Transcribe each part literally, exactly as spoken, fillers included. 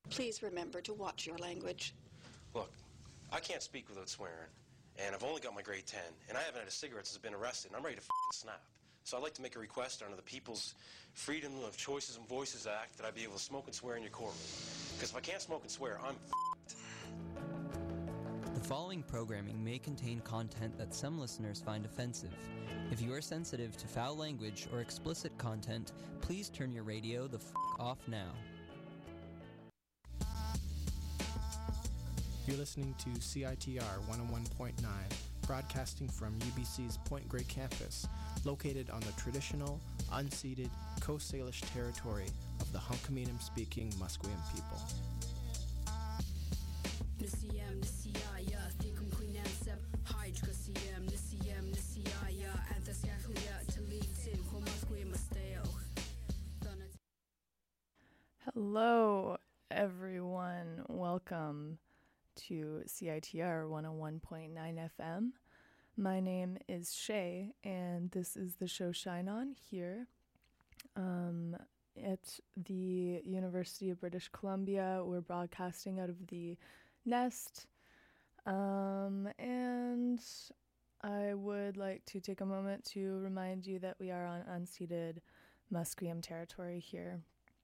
Please remember to watch your language. Look, I can't speak without swearing, and I've only got my grade ten, and I haven't had a cigarette since I've been arrested, and I'm ready to f***ing snap. So I'd like to make a request under the People's Freedom of Choices and Voices Act that I be able to smoke and swear in your courtroom. Because if I can't smoke and swear, I'm f***ed. The following programming may contain content that some listeners find offensive. If you are sensitive to foul language or explicit content, please turn your radio the f*** off now. You're listening to C I T R one oh one point nine, broadcasting from U B C's Point Grey campus, located on the traditional, unceded Coast Salish territory of the Hunkaminam-speaking Musqueam people. Hello, everyone. Welcome to C I T R one oh one point nine F M. My name is Shay, and this is the show Shine On here um, at the University of British Columbia. We're broadcasting out of the Nest, um, and I would like to take a moment to remind you that we are on unceded Musqueam territory here.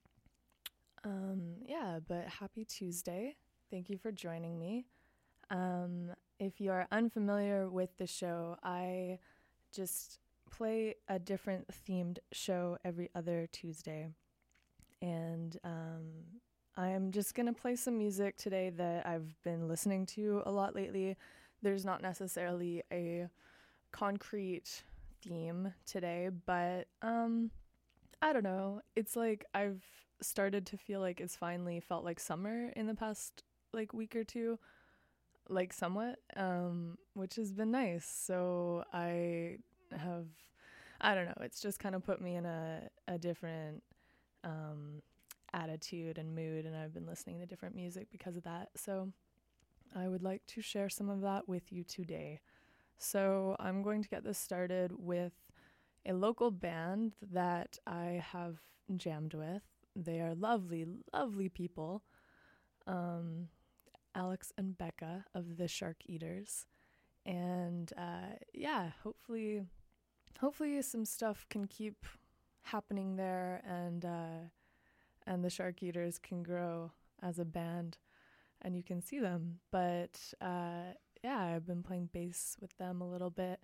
Um, yeah, but happy Tuesday. Thank you for joining me. Um, if you are unfamiliar with the show, I just play a different themed show every other Tuesday. And um, I'm just going to play some music today that I've been listening to a lot lately. There's not necessarily a concrete theme today, but um, I don't know. It's like I've started to feel like it's finally felt like summer in the past like week or two, like somewhat, um, which has been nice. So I have, I don't know, it's just kind of put me in a, a different um, attitude and mood, and I've been listening to different music because of that. So I would like to share some of that with you today. So I'm going to get this started with a local band that I have jammed with. They are lovely, lovely people. Um, Alex and Becca of the Shark Eaters. And uh, yeah, hopefully, hopefully some stuff can keep happening there, and uh, and the Shark Eaters can grow as a band, and you can see them. But uh, yeah, I've been playing bass with them a little bit.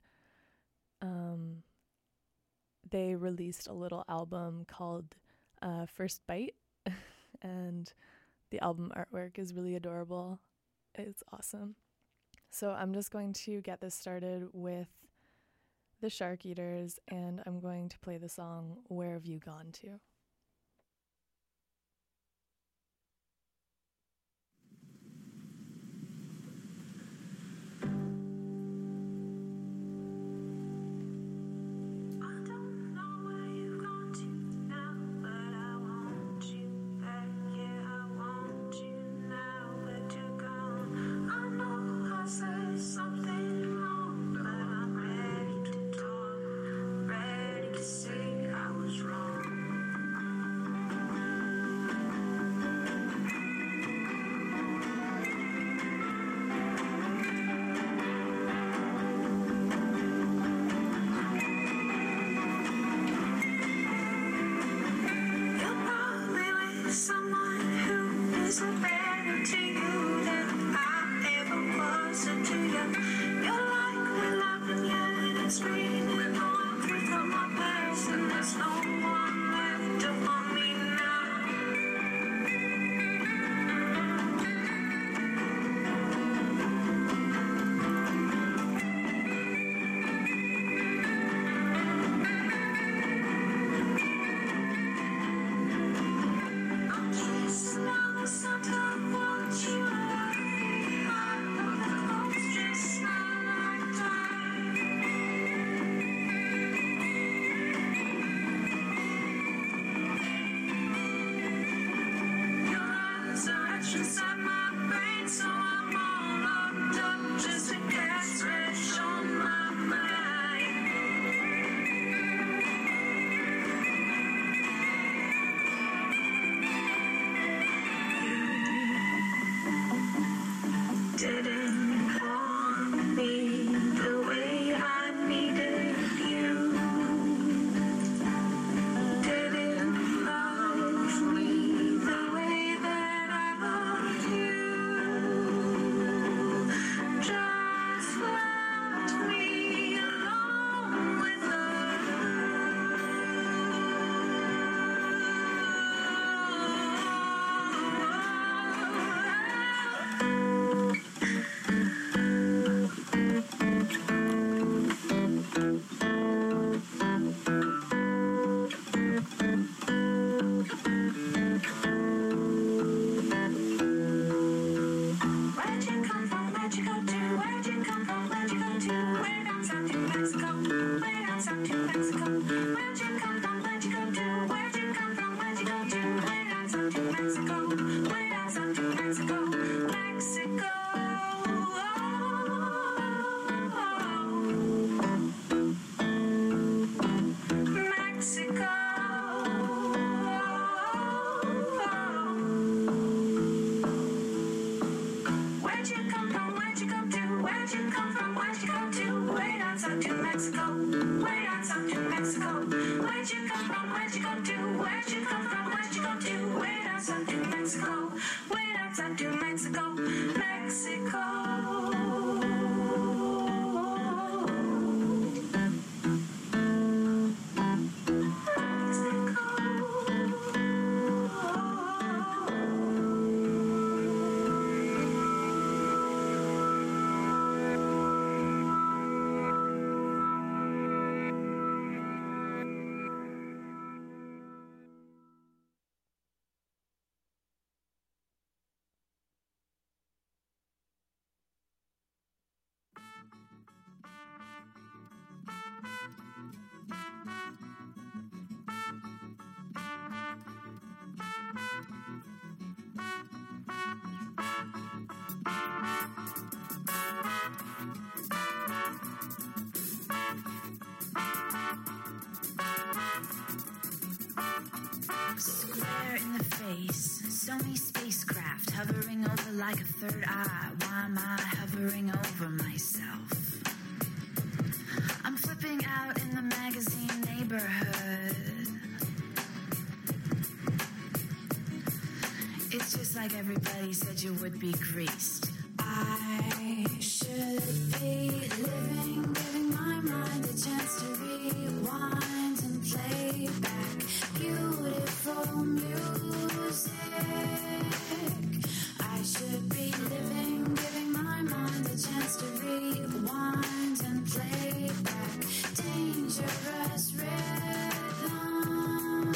Um, they released a little album called uh, First Bite, and the album artwork is really adorable. It's awesome. So I'm just going to get this started with the Shark Eaters, and I'm going to play the song Where Have You Gone To? Something wrong, but I'm ready to talk, ready to say I was wrong. fire in the face. So many spacecraft hovering over like a third eye. Why am I hovering over myself? I'm flipping out in the magazine neighborhood. It's just like everybody said you would be greased. I should be living, giving my mind a chance to rewind and play back beautiful music. I should be living, giving my mind a chance to rewind and play back dangerous rhythm.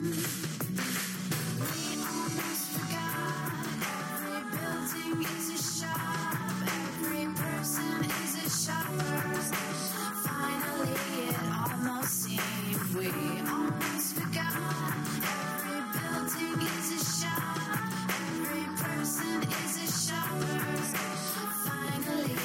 We almost forgot every building is a shop, every person is a shopper. Finally, it almost seemed we almost forgot every building is a shop, every person is a shopper. Finally,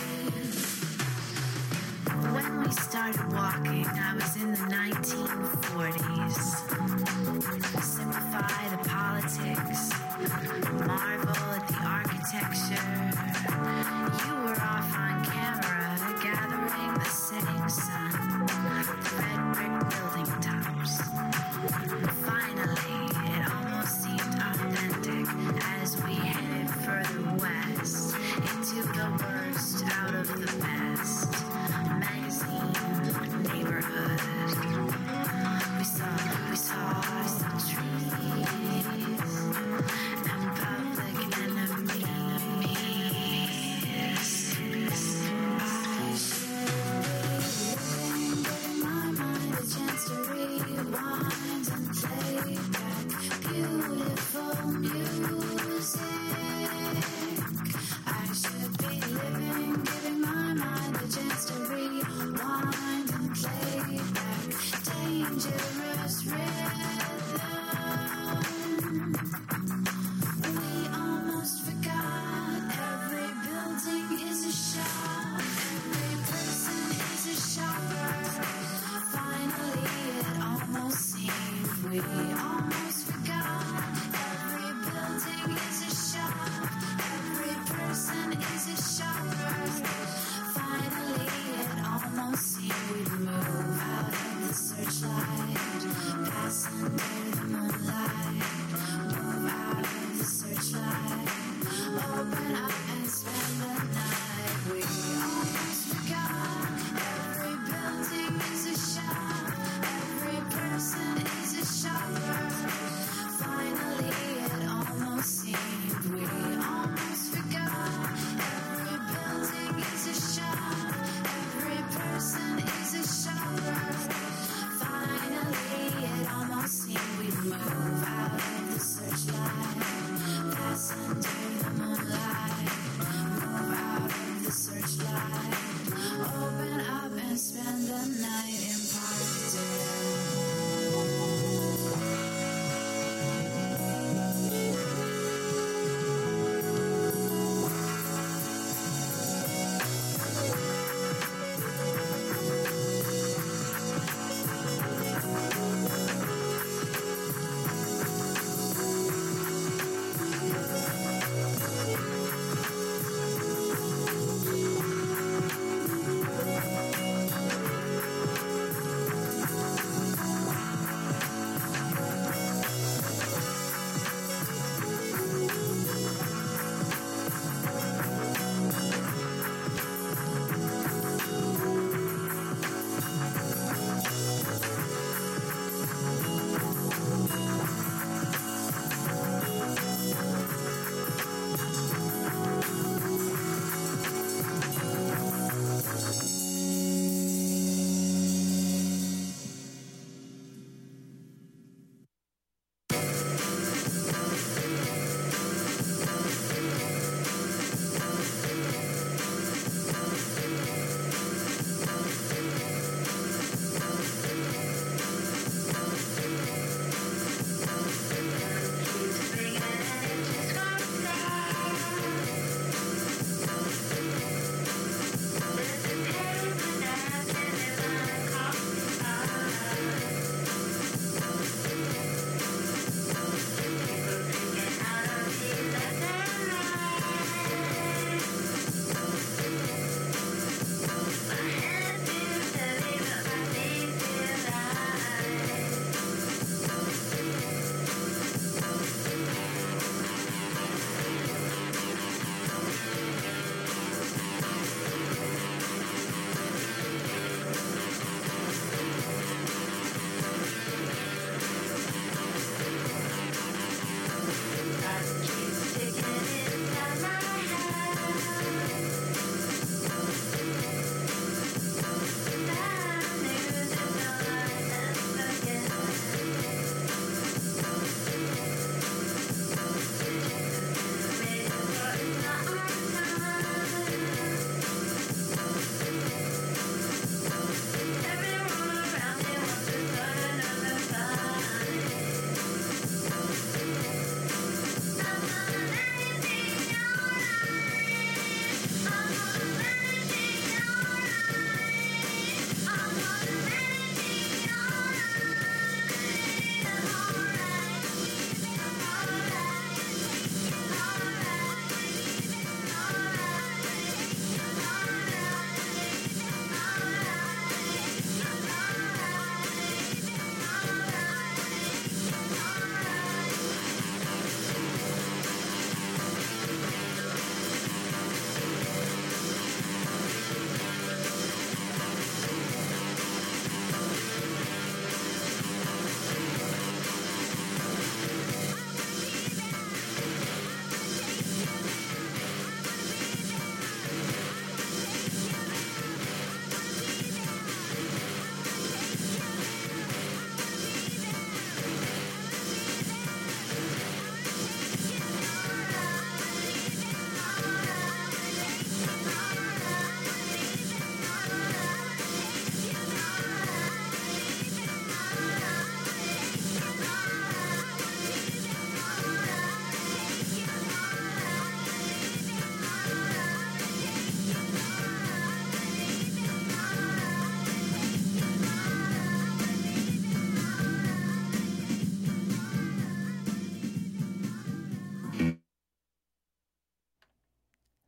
when we started walking, I was in the nineteen forties. Simplify the politics, marvel at the architecture. You were off on camera, gathering the setting sun, red brick building tops. Finally, it almost seemed authentic as we headed further west into the worst out of the best magazine neighborhood. We saw, we saw, we saw trees and public enemies.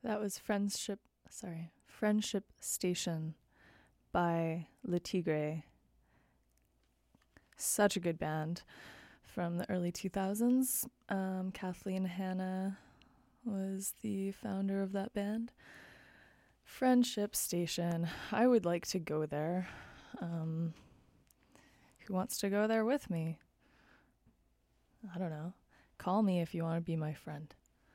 That was Friendship, sorry, Friendship Station by Le Tigre. Such a good band from the early two thousands. Um, Kathleen Hanna was the founder of that band. Friendship Station. I would like to go there. Um, who wants to go there with me? I don't know. Call me if you want to be my friend.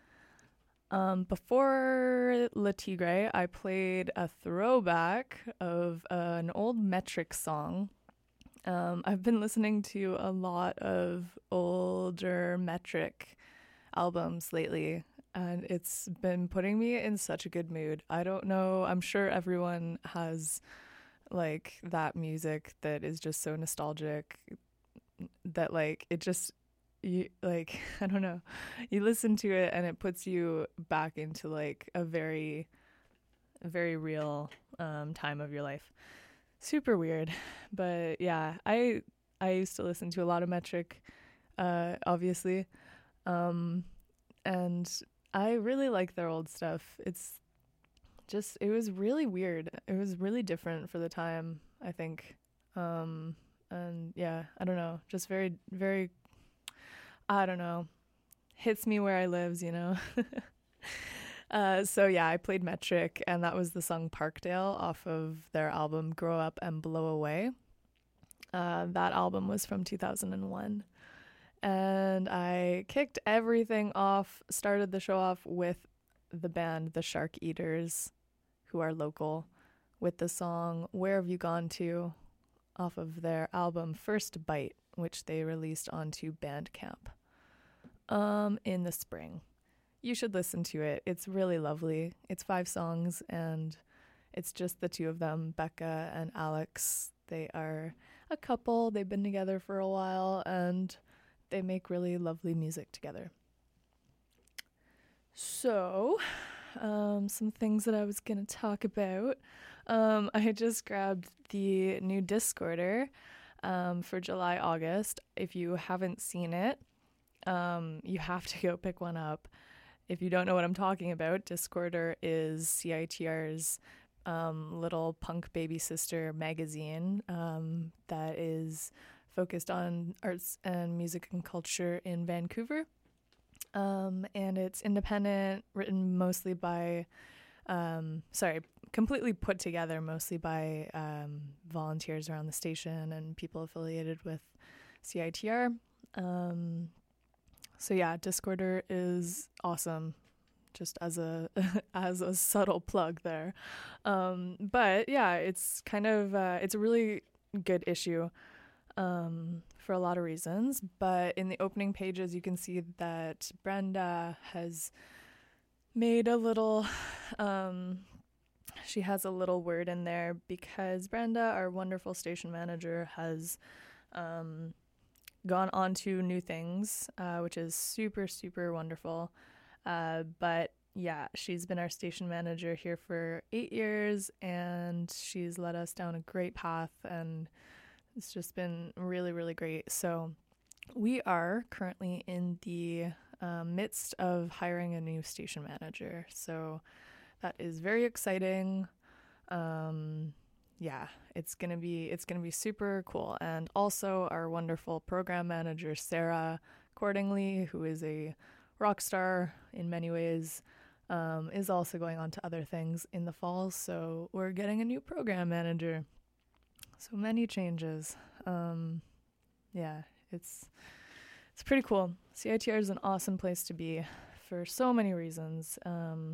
Um, before Le Tigre, I played a throwback of uh, an old Metric song. Um, I've been listening to a lot of older Metric albums lately, and it's been putting me in such a good mood. I don't know, I'm sure everyone has like that music that is just so nostalgic that like it just you like I don't know, you listen to it and it puts you back into like a very a very real um time of your life. Super weird, but yeah, I I used to listen to a lot of Metric, uh obviously, um and I really like their old stuff. It's just it was really weird. It was really different for the time, I think. Um and yeah, I don't know, just very very I don't know, hits me where I lives, you know. uh, so yeah, I played Metric, and that was the song Parkdale off of their album Grow Up and Blow Away. Uh, that album was from two thousand one. And I kicked everything off, started the show off with the band The Shark Eaters, who are local, with the song Where Have You Gone To off of their album First Bite, which they released onto Bandcamp um, in the spring. You should listen to it. It's really lovely. It's five songs, and it's just the two of them, Becca and Alex. They are a couple. They've been together for a while, and they make really lovely music together. So, um, some things that I was going to talk about. Um, I just grabbed the new Discorder um, for July, August. If you haven't seen it, um, you have to go pick one up. If you don't know what I'm talking about, Discorder is C I T R's um, little punk baby sister magazine um, that is focused on arts and music and culture in Vancouver. Um, and it's independent, written mostly by, um, sorry, completely put together mostly by um, volunteers around the station and people affiliated with C I T R. Um, so yeah, Discorder is awesome, just as a as a subtle plug there. Um, but yeah, it's kind of uh, it's a really good issue um, for a lot of reasons. But in the opening pages, you can see that Brenda has made a little. Um, she has a little word in there because Brenda, our wonderful station manager, has um, gone on to new things, uh, which is super, super wonderful. Uh, but yeah, she's been our station manager here for eight years, and she's led us down a great path, and it's just been really, really great. So we are currently in the uh, midst of hiring a new station manager. So that is very exciting. Um, yeah, it's gonna be it's gonna be super cool. And also our wonderful program manager Sarah Cordingley, who is a rock star in many ways, um, is also going on to other things in the fall. So we're getting a new program manager. So many changes. Um, yeah, it's it's pretty cool. C I T R is an awesome place to be for so many reasons. Um,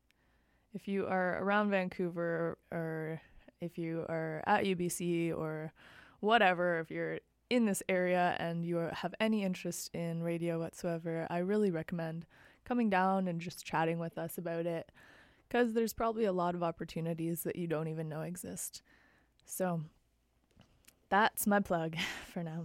if you are around Vancouver, or if you are at U B C or whatever, if you're in this area and you have any interest in radio whatsoever, I really recommend coming down and just chatting with us about it, because there's probably a lot of opportunities that you don't even know exist. So that's my plug for now.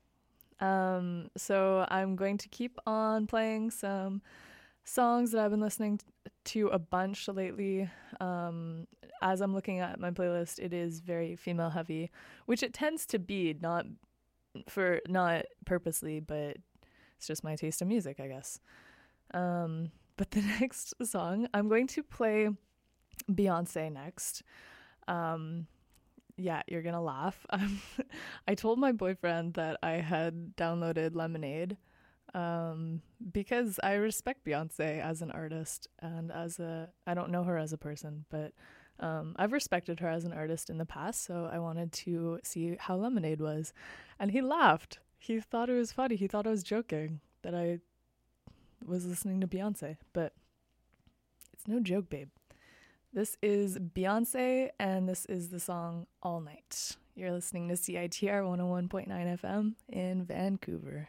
Um, so I'm going to keep on playing some songs that I've been listening to a bunch lately. Um, as I'm looking at my playlist, it is very female heavy, which it tends to be, not for not purposely, but it's just my taste in music, I guess. Um, but the next song, I'm going to play Beyonce next. Um, yeah, you're gonna laugh. Um, I told my boyfriend that I had downloaded Lemonade um, because I respect Beyonce as an artist and as a, I don't know her as a person, but um, I've respected her as an artist in the past, so I wanted to see how Lemonade was. And he laughed. He thought it was funny. He thought I was joking that I was listening to Beyonce, but it's no joke, babe. This is Beyonce, and this is the song All Night. You're listening to C I T R one oh one point nine F M in Vancouver.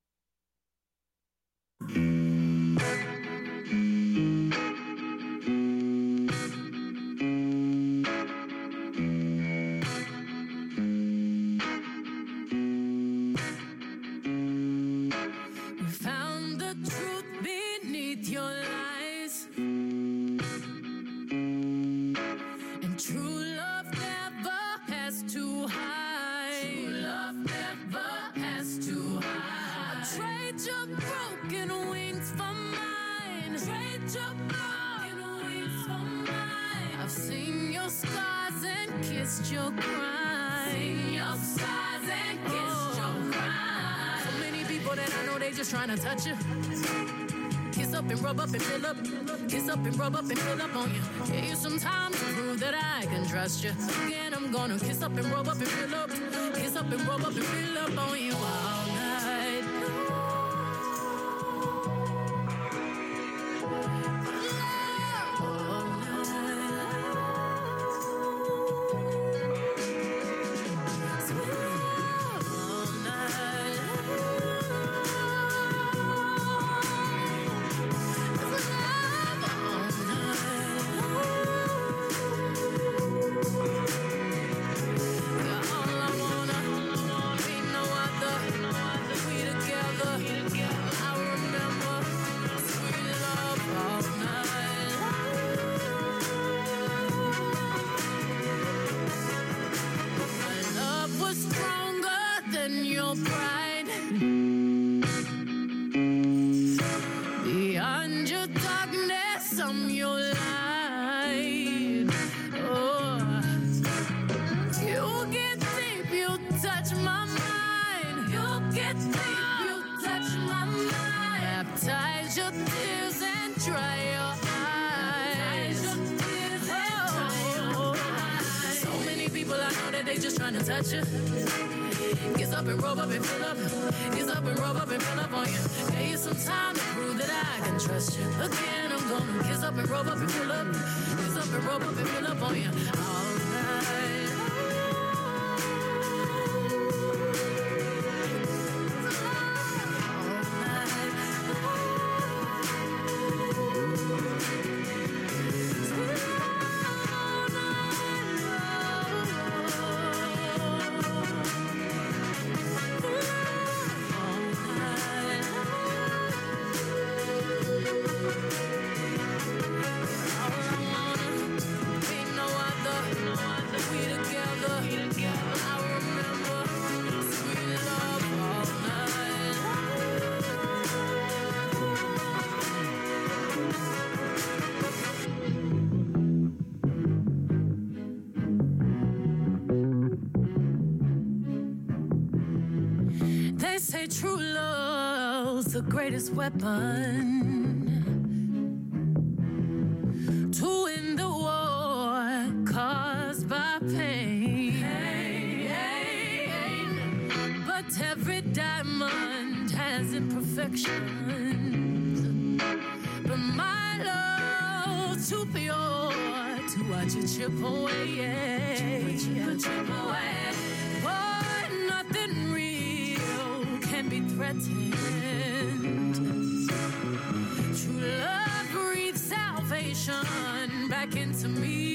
Your crime. Your scars and kissed your crime. So many people that I know, they just trying to touch you. Kiss up and rub up and fill up. Kiss up and rub up and fill up on you. Give you some time to prove that I can trust you. Again, I'm gonna kiss up and rub up and fill up. Kiss up and rub up and fill up on you all night. Touch you. Kiss up and rub up and fill up. Kiss up and rub up and fill up on you. Give you some time to prove that I can trust you. Again, I'm gonna kiss up and rub up and fill up. Kiss up and rub up and fill up on you all night. Say true love's the greatest weapon to win the war caused by pain. pain. But every diamond has imperfections. But my love too pure to watch it chip away. Chip, chip away. But nothing real be threatened. True love breathes salvation back into me.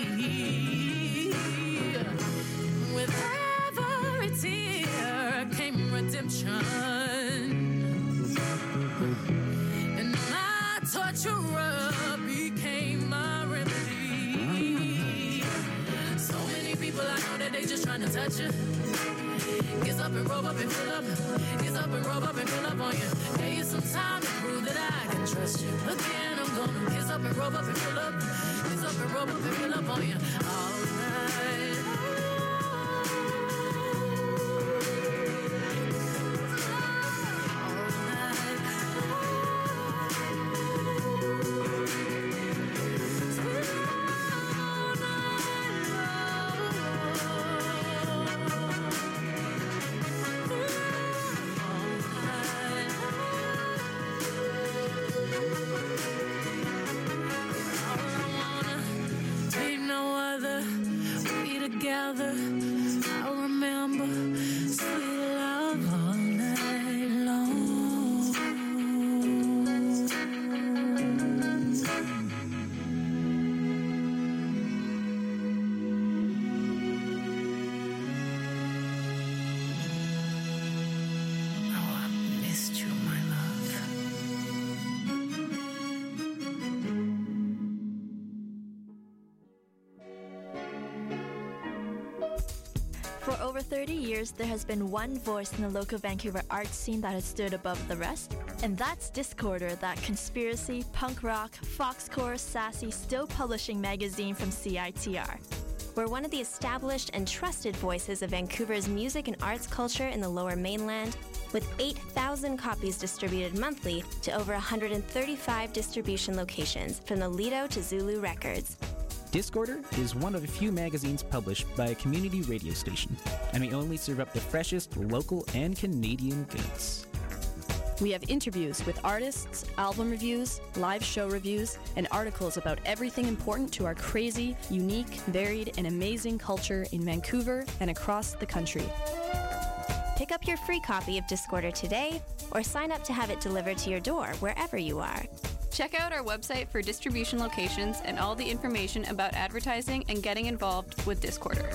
With every tear came redemption, and my torturer became my remedy. So many people I know that they just trying to touch you. Kiss up and rub up and fill up. Kiss up and rub up and fill up on you. Give you some time to prove that I can trust you. Again, up and roll up and fill up. Use up and roll up and fill up on you all night. Together, I'll remember sweet love all night long. Oh, I missed you, my love. For over thirty years, there has been one voice in the local Vancouver arts scene that has stood above the rest, and that's Discorder, that conspiracy, punk rock, foxcore, sassy, still publishing magazine from C I T R. We're one of the established and trusted voices of Vancouver's music and arts culture in the Lower Mainland, with eight thousand copies distributed monthly to over one hundred thirty-five distribution locations, from the Lido to Zulu Records. Discorder is one of a few magazines published by a community radio station, and we only serve up the freshest local and Canadian goods. We have interviews with artists, album reviews, live show reviews, and articles about everything important to our crazy, unique, varied, and amazing culture in Vancouver and across the country. Pick up your free copy of Discorder today, or sign up to have it delivered to your door wherever you are. Check out our website for distribution locations and all the information about advertising and getting involved with Discorder.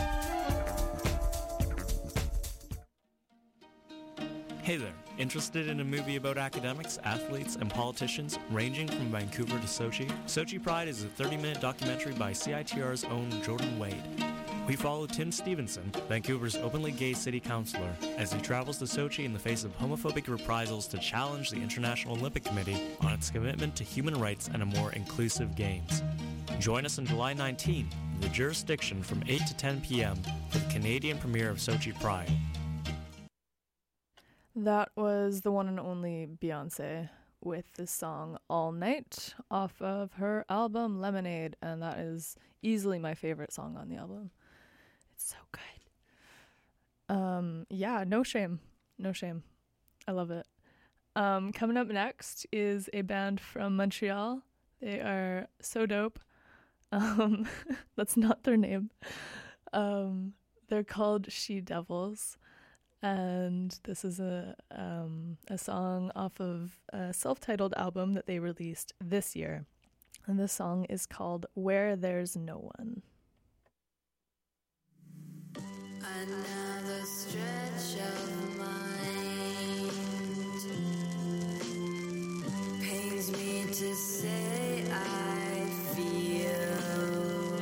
Hey there, interested in a movie about academics, athletes, and politicians ranging from Vancouver to Sochi? Sochi Pride is a thirty-minute documentary by C I T R's own Jordan Wade. We follow Tim Stevenson, Vancouver's openly gay city councillor, as he travels to Sochi in the face of homophobic reprisals to challenge the International Olympic Committee on its commitment to human rights and a more inclusive games. Join us on July nineteenth, The Jurisdiction, from eight to ten p.m. for the Canadian premiere of Sochi Pride. That was the one and only Beyonce with the song All Night off of her album Lemonade, and that is easily my favorite song on the album. It's so good. Um, yeah, no shame. No shame. I love it. Um, coming up next is a band from Montreal. They are so dope. Um, that's not their name. Um, they're called She Devils. And this is a um, a song off of a self-titled album that they released this year. And this song is called Where There's No One. Another stretch of mind pains me to say I feel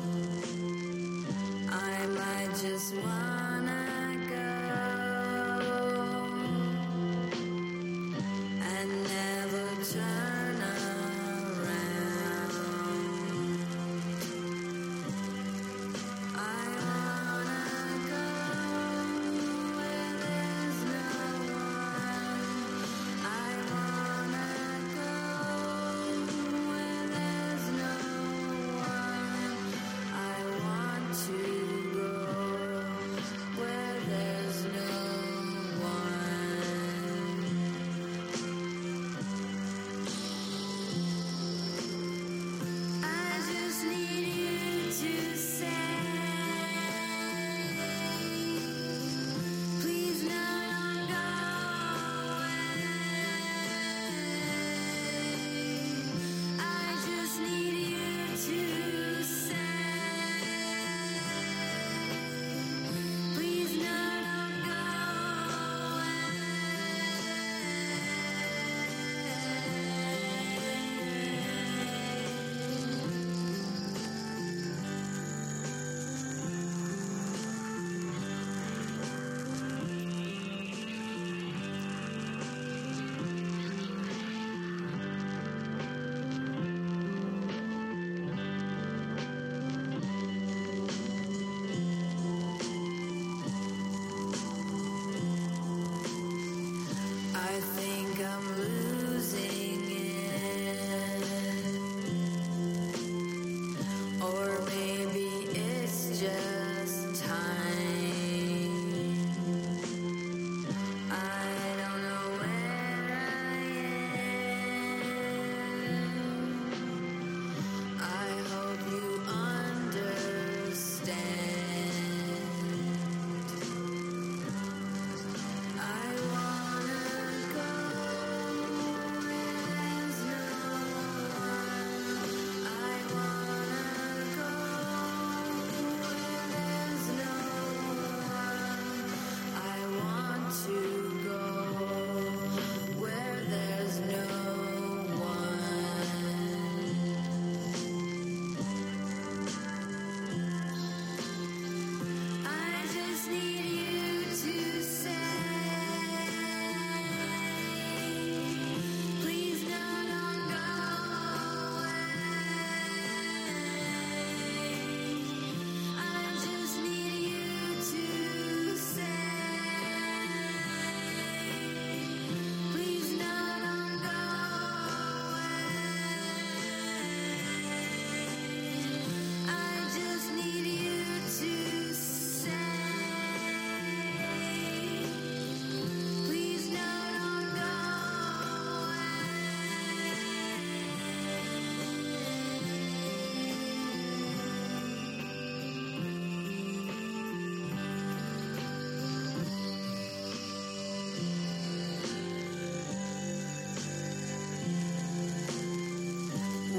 I might just wanna go and never turn around. I wanna go where there's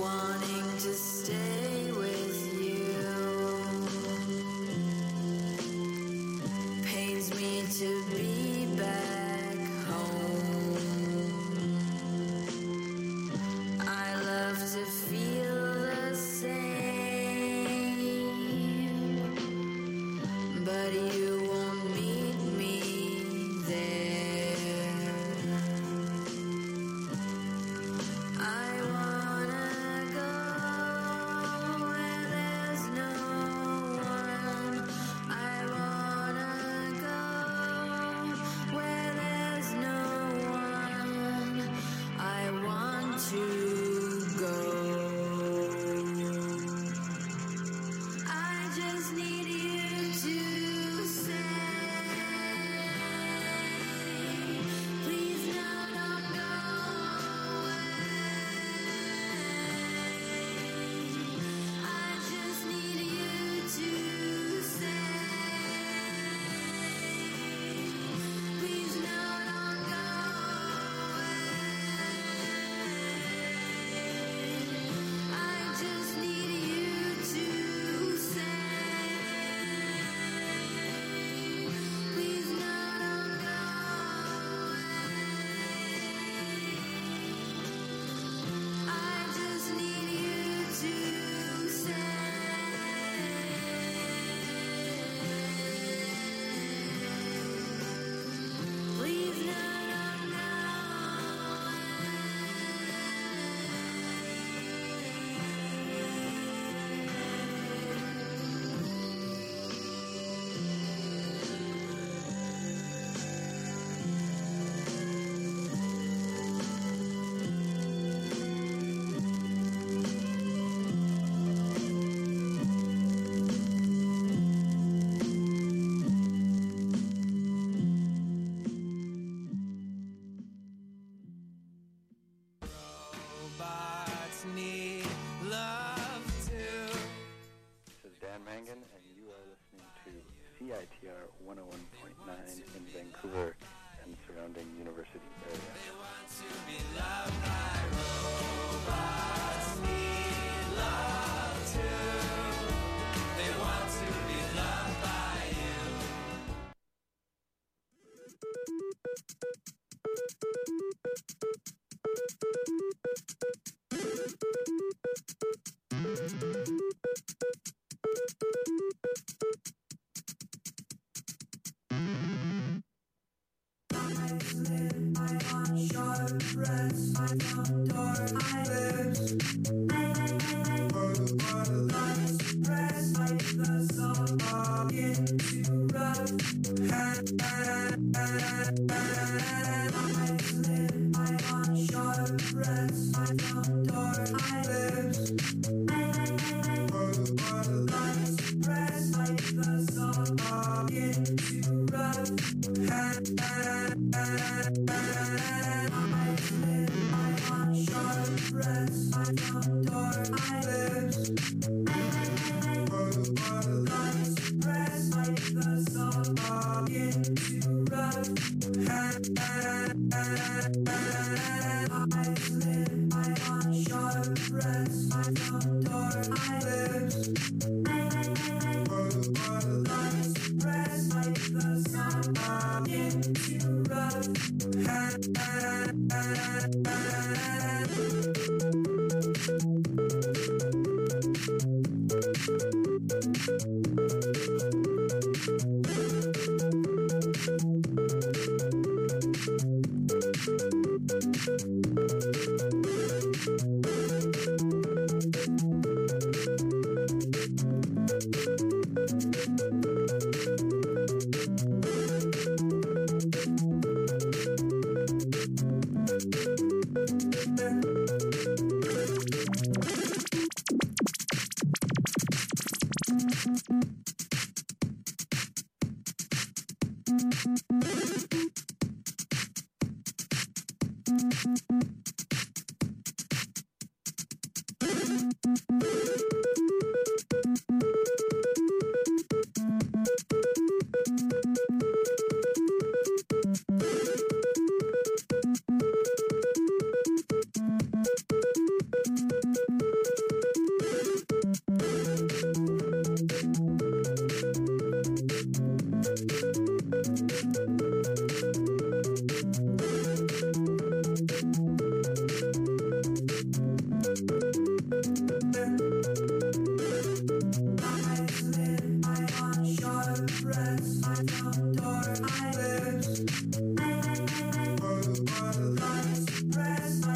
wanting to stay with you. Pains me to be back home. I love to feel the same, but you won't meet me there. I wanna go where there's no one. I wanna go where there's no one. I want to go. I just need you to say, please no, don't go away. I just need you to say, please no, don't go away. I just need you to say, please no, don't go away. I just need you to say, please no, don't go Robots need love too. This is Dan Mangan, and you are listening to C I T R one oh one point nine in Vancouver and surrounding university area. They want to be loved by robots need love too. They want to be loved by you.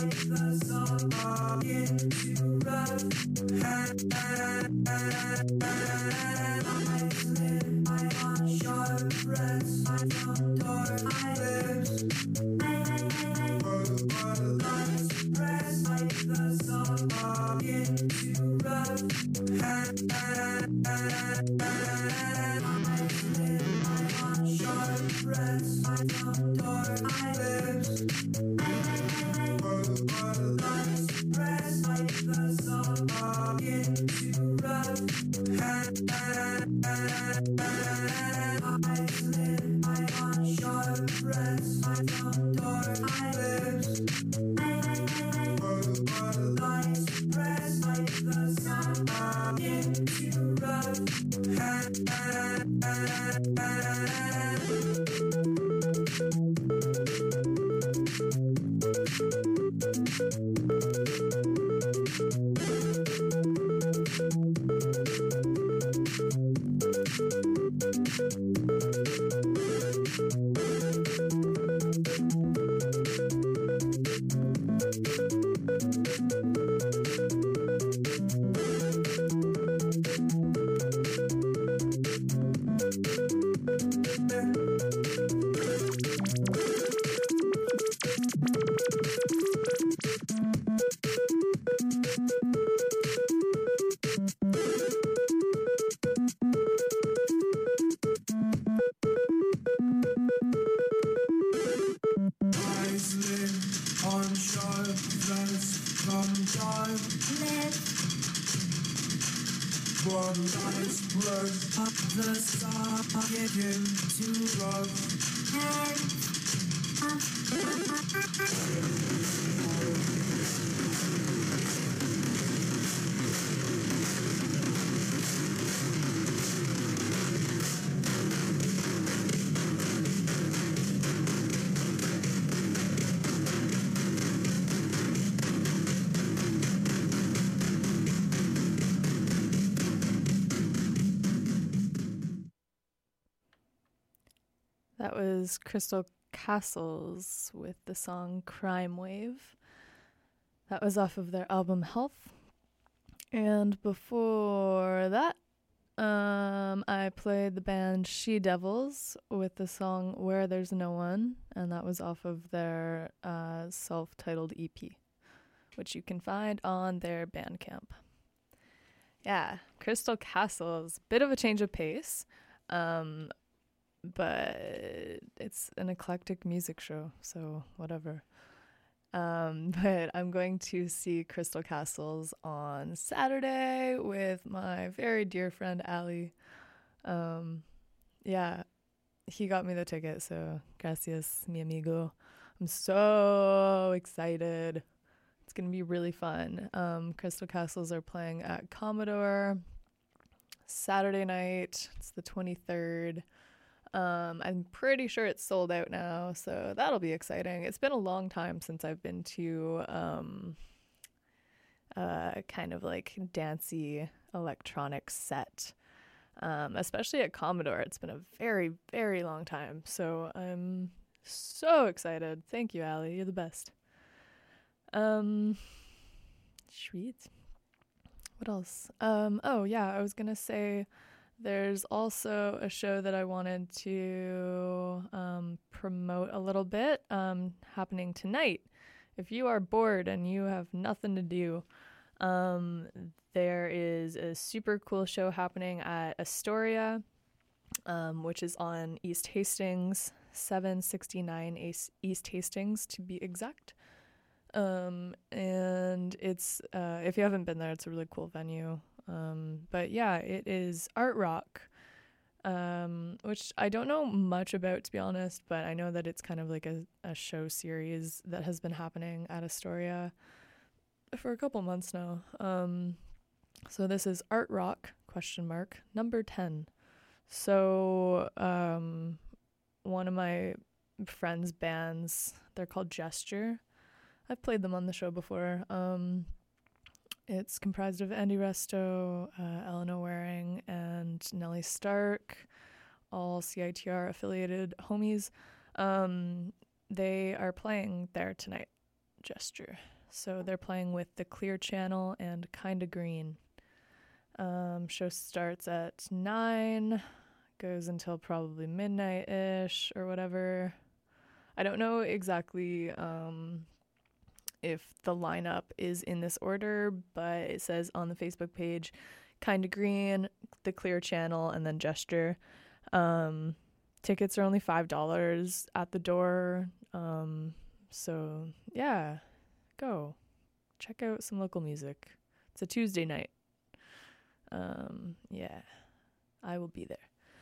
That was Crystal Castles with the song Crime Wave. That was off of their album Health. And before that, um, I played the band She Devils with the song Where There's No One, and that was off of their uh, self-titled E P, which you can find on their Bandcamp. Yeah, Crystal Castles, bit of a change of pace. Um, but it's an eclectic music show, so whatever. Um, but I'm going to see Crystal Castles on Saturday with my very dear friend Ali. Um, yeah, he got me the ticket, so gracias, mi amigo. I'm so excited. It's going to be really fun. Um, Crystal Castles are playing at Commodore Saturday night. It's the twenty-third. Um, I'm pretty sure it's sold out now, so that'll be exciting. It's been a long time since I've been to um, uh, kind of like dancey electronic set, um, especially at Commodore. It's been a very, very long time, so I'm so excited. Thank you, Ali. You're the best. Um, sweet. What else? Um, oh, yeah, I was going to say... There's also a show that I wanted to um, promote a little bit um, happening tonight. If you are bored and you have nothing to do, um, there is a super cool show happening at Astoria, um, which is on East Hastings, seven sixty-nine East Hastings to be exact. Um, and it's, uh, if you haven't been there, it's a really cool venue. Um, but yeah, it is art rock, um, which I don't know much about, to be honest, but I know that it's kind of like a, a show series that has been happening at Astoria for a couple months now. Um, so this is art rock, question mark, number ten. So, um, one of my friends' bands, they're called Gesture. I've played them on the show before. Um, It's comprised of Andy Resto, uh, Eleanor Waring, and Nellie Stark, all C I T R affiliated homies. Um, they are playing there tonight. Gesture. So they're playing with The Clear Channel and Kinda Green. Um, show starts at nine, goes until probably midnight-ish or whatever. I don't know exactly um, if the lineup is in this order, but it says on the Facebook page, Kinda Green, The Clear Channel, and then Gesture. Um, tickets are only five dollars at the door. Um, so, yeah, go. Check out some local music. It's a Tuesday night. Um, yeah, I will be there.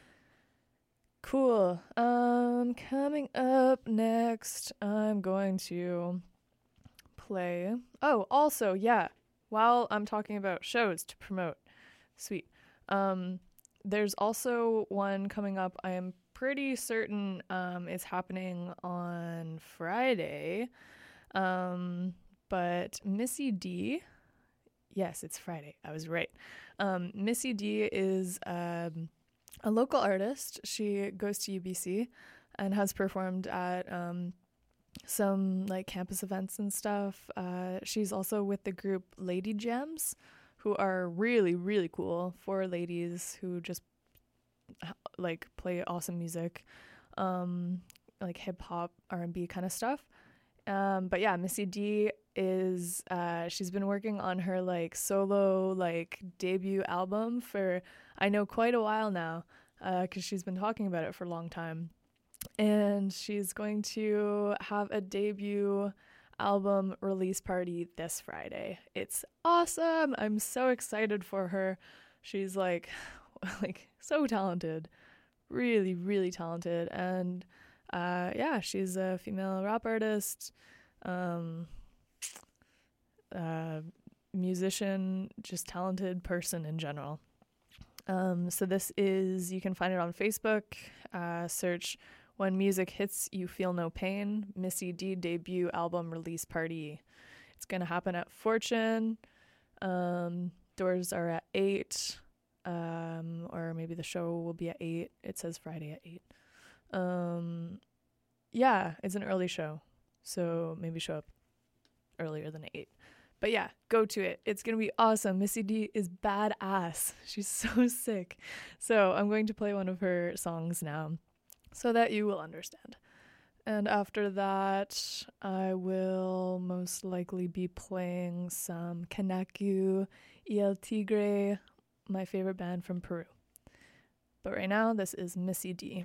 Cool. Um, coming up next, I'm going to play. Oh, also, yeah, while I'm talking about shows to promote, sweet. Um, there's also one coming up. I am pretty certain um is happening on Friday. Um, but Missy D. Yes, it's Friday. I was right. Um, Missy D is um, a local artist. She goes to U B C and has performed at um, some like campus events and stuff. Uh, she's also with the group Lady Gems, who are really, really cool. Four ladies who just like play awesome music, um, like hip hop, R and B kind of stuff. Um, but yeah, Missy D is, uh, she's been working on her like solo, like debut album for, I know, quite a while now, uh, cause she's been talking about it for a long time. And she's going to have a debut album release party this Friday. It's awesome. I'm so excited for her. She's like, like so talented, really, really talented. And Uh, yeah, she's a female rap artist, um, uh, musician, just talented person in general. Um, so this is, you can find it on Facebook, uh, search When Music Hits You Feel No Pain, Missy D debut album release party. It's going to happen at Fortune. Um, doors are at eight, um, or maybe the show will be at eight. It says Friday at eight. Um, yeah, it's an early show, so maybe show up earlier than eight. But yeah, go to it. It's going to be awesome. Missy D is badass. She's so sick. So I'm going to play one of her songs now so that you will understand. And after that, I will most likely be playing some Kanaku y El Tigre, my favorite band from Peru. But right now, this is Missy D.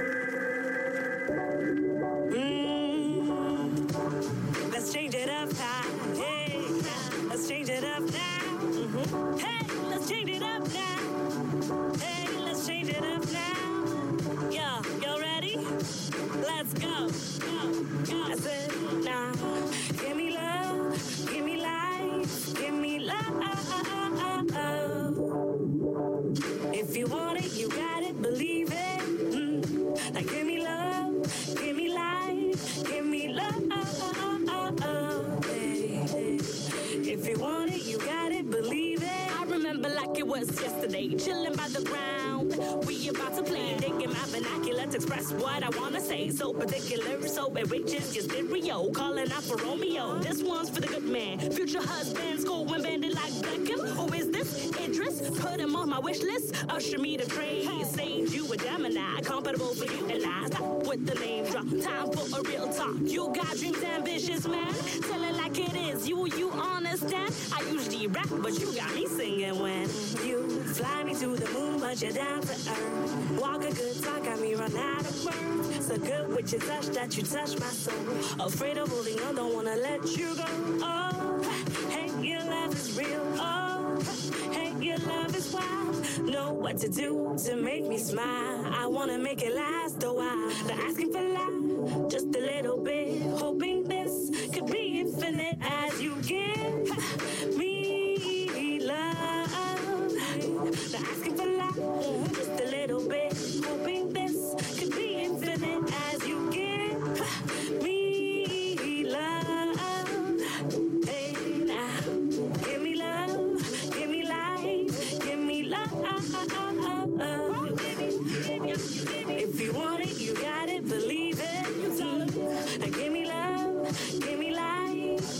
Mm, let's change it up now. Hey, let's change it up now. Mm-hmm. Hey, let's change it up now. Hey, let's change it up now. Yo, y'all ready? Let's go. Go, go. I said, now, give me love, give me life, give me love. If you want it, you got it, believe it. Mm. Now give me love, give me life, give me love. Hey, hey. If you want it, you got it, believe it. I remember like it was yesterday, chilling by the ground. We about to play, digging my vernacular to express what I wanna say. So particular, so it reaches your stereo, calling out for Romeo. This one's for the good man, future husband, going bandit like Beckham. Who is this? Idris, put him on my wish list. Usher me to trade, sage you a Gemini, compatible for you and I. Stop with the name drop, time for a real talk. You got dreams, ambitious man, tell it like it is. You, you understand? I usually rap, but you got me singing when you fly me to the moon, but you're down to earth. Walk a good talk, got me run out of words. So good with your touch that you touch my soul. Afraid of holding on, don't wanna let you go. Oh, hey, your love is real. Oh, hey, your love is wild. Know what to do to make me smile. I wanna make it last a while. Not asking for love, just a little bit. Hoping this could be infinite as you give me love. Not asking for love, just a little bit. Hoping this could be infinite as you give me love. Hey, now, give me love, give me life, give me love. If you want it, you got it, believe it. Mm. Give me love, give me life,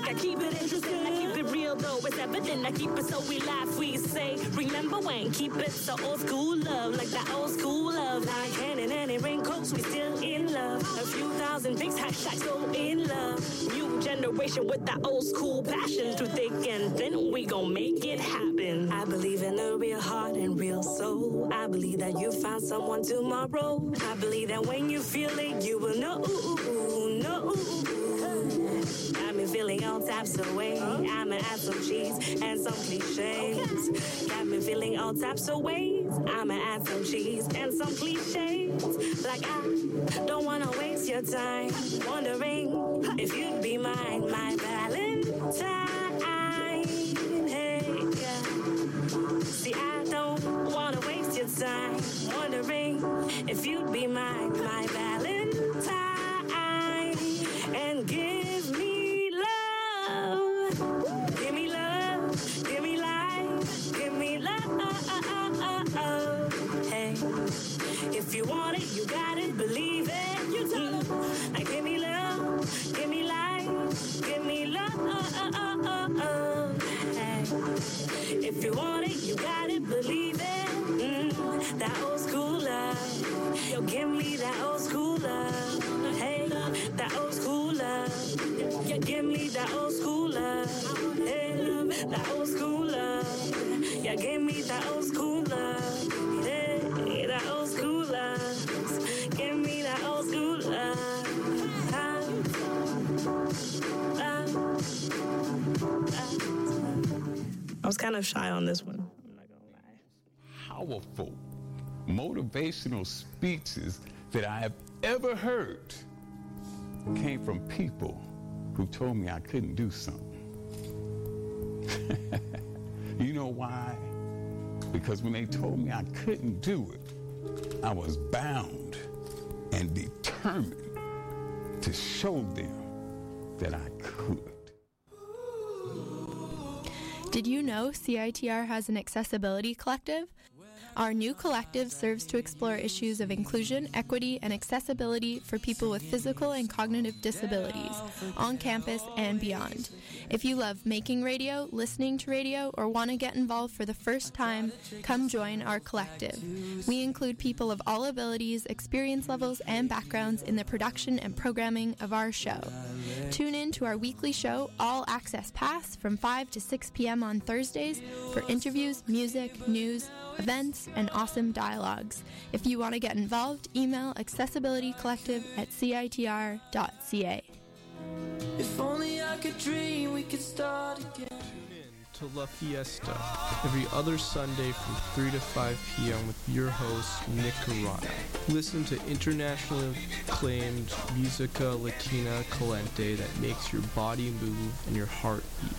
I keep it interesting, I keep it real though. It's evident, I keep it so we laugh, we say, remember when? Keep it so old school love, like that old school love. Like hand in hand in raincoats, we still in love. A few thousand pics, hashtag so in love. New generation with that old school passion. Through thick and thin, we gon' make it happen. I believe in a real heart and real soul. I believe that you found someone tomorrow. I believe that when you feel it, you will know, know. I've been feeling all types of ways. I'ma add some cheese and some cliches. Got me feeling all types of ways. I'ma add some cheese and some cliches. Like I don't wanna waste your time wondering if you'd be mine, my Valentine. Hey, yeah. See, I don't wanna waste your time wondering if you'd be mine, my Valentine. And give me love, give me love, give me life, give me love. Hey, if you want it, you got it, believe it. You tell them. Like, give me love, give me life, give me love. Hey, if you want it, you got it, believe it. Mm, that old school love, yo, give me that old school love. Hey, that old school love, yeah, give me that old school love. Hey, that old school love, yeah, give me that old school love. Hey, that old school love, give me that old school love. I was kind of shy on this one. I'm not gonna lie. Powerful, motivational speeches that I have ever heard came from people who told me I couldn't do something. You know why? Because when they told me I couldn't do it, I was bound and determined to show them that I could. Did you know C I T R has an accessibility collective? Our new collective serves to explore issues of inclusion, equity, and accessibility for people with physical and cognitive disabilities on campus and beyond. If you love making radio, listening to radio, or want to get involved for the first time, come join our collective. We include people of all abilities, experience levels, and backgrounds in the production and programming of our show. Tune in to our weekly show, All Access Pass, from five to six p.m. on Thursdays for interviews, music, news, events, and awesome dialogues. If you want to get involved, email accessibilitycollective at c i t r dot c a. If only I could dream we could start again. To La Fiesta every other Sunday from three to five p.m. with your host, Nick Carano. Listen to internationally acclaimed Musica Latina Caliente that makes your body move and your heart beat.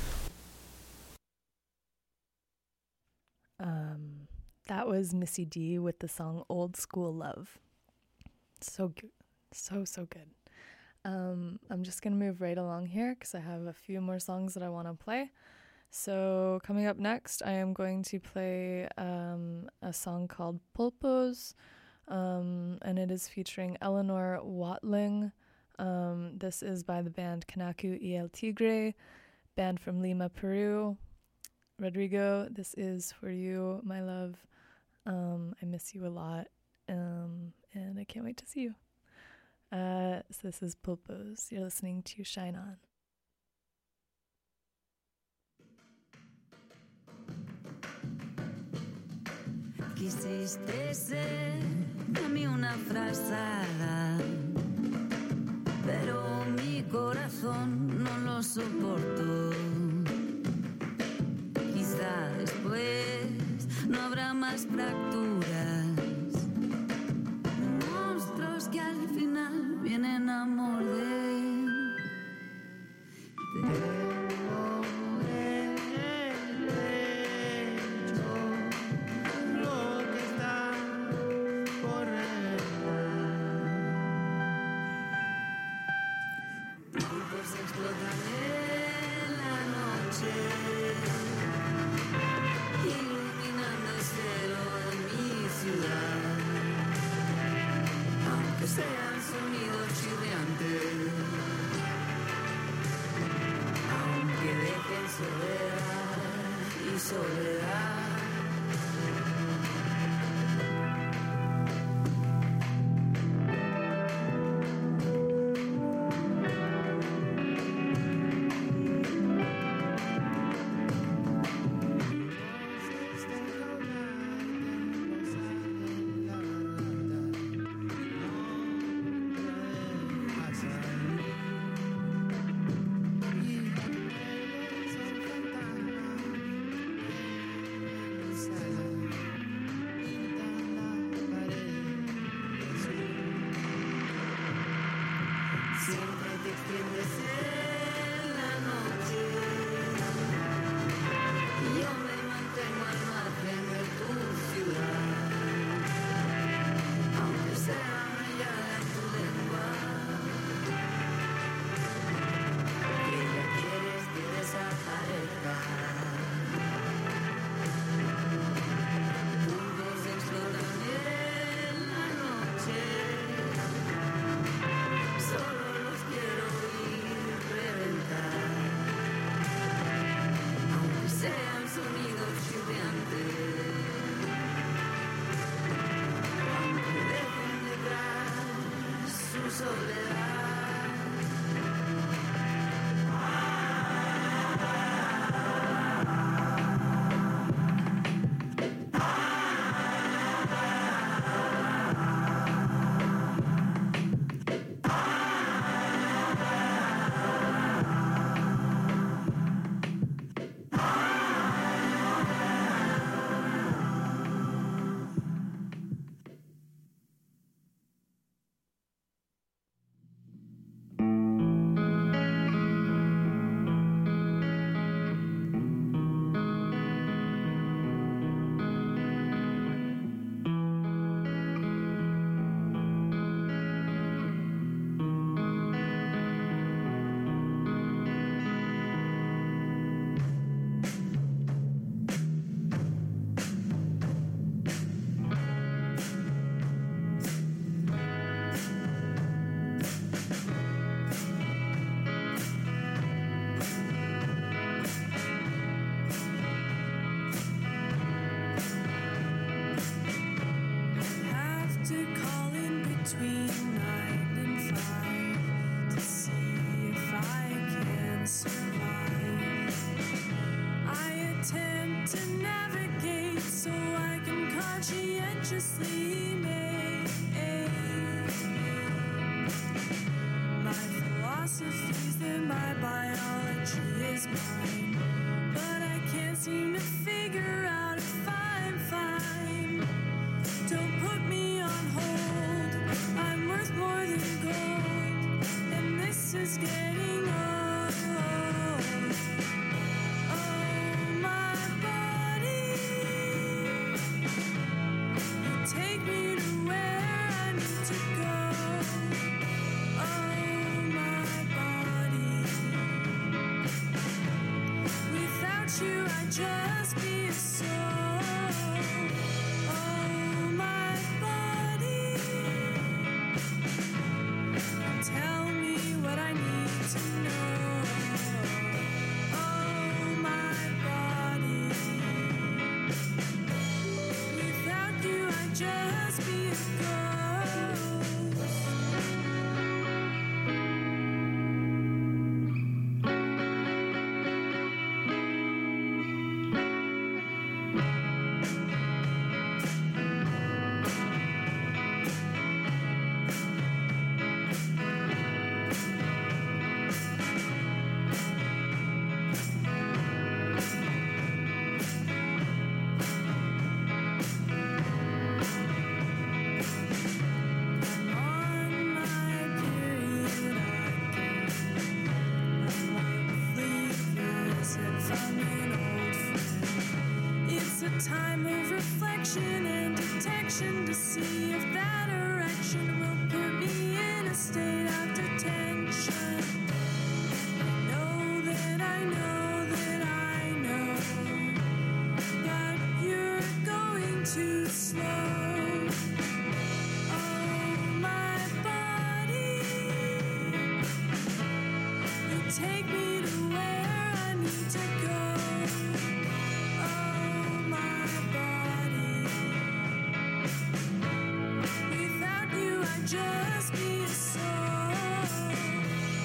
Um, that was Missy D with the song Old School Love. So good. So, so good. Um, I'm just going to move right along here because I have a few more songs that I want to play. So coming up next, I am going to play um, a song called Pulpos, um, and it is featuring Eleanor Watling. Um, this is by the band Kanaku y El Tigre, band from Lima, Peru. Rodrigo, this is for you, my love. Um, I miss you a lot, um, and I can't wait to see you. Uh, so this is Pulpos. You're listening to Shine On. Quisiste ser de mí una frazada, pero mi corazón no lo soportó. Quizá después no habrá más fracturas, monstruos que al final vienen a morder. Te sean sonidos chirriantes, entiendes en la noche. Yo me mantengo al margen de tu ciudad, aunque sea rayada en tu lengua. Que ya quieres que desaparezca. Puntos explotan en la noche. Solo los quiero oír reventar, aunque sean sonidos chirriantes, aunque dejen detrás su soledad. Time of reflection and detection to see if that erection will put me in a state of detention. I know that I know that I know, but you're going too slow. Oh, my body, you take me to where I need to go. Just be a soul.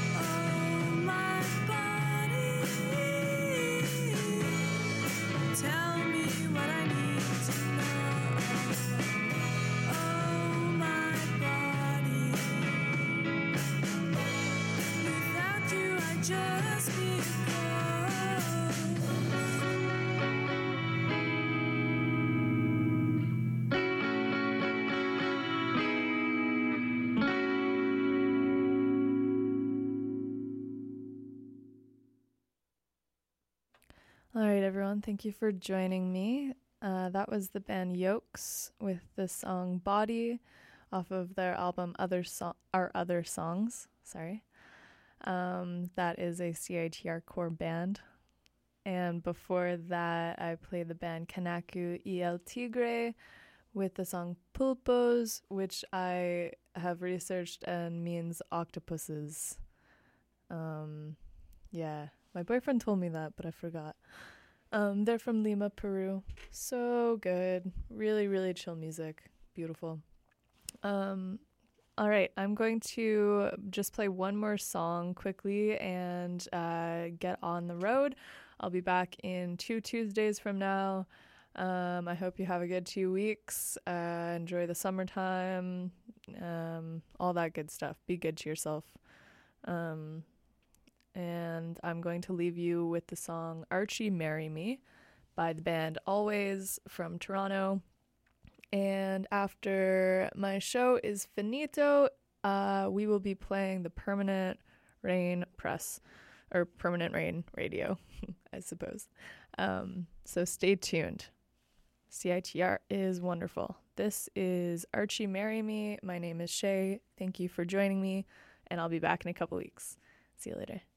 All right, everyone. Thank you for joining me. Uh, that was the band Yolks with the song Body off of their album Other so- Our Other Songs. Sorry. Um, that is a C I T R core band. And before that, I played the band Kanaku y El Tigre with the song Pulpos, which I have researched and means octopuses. Um, yeah, my boyfriend told me that, but I forgot. Um, they're from Lima, Peru. So good. Really, really chill music. Beautiful. Um, all right, I'm going to just play one more song quickly and uh, get on the road. I'll be back in two Tuesdays from now. Um, I hope you have a good two weeks. Uh, enjoy the summertime. Um, all that good stuff. Be good to yourself. Um, and I'm going to leave you with the song Archie Marry Me by the band Always from Toronto. And after my show is finito, uh, we will be playing the Permanent Rain Press, or Permanent Rain Radio, I suppose. Um, so stay tuned. C I T R is wonderful. This is Archie Marry Me. My name is Shay. Thank you for joining me, and I'll be back in a couple weeks. See you later.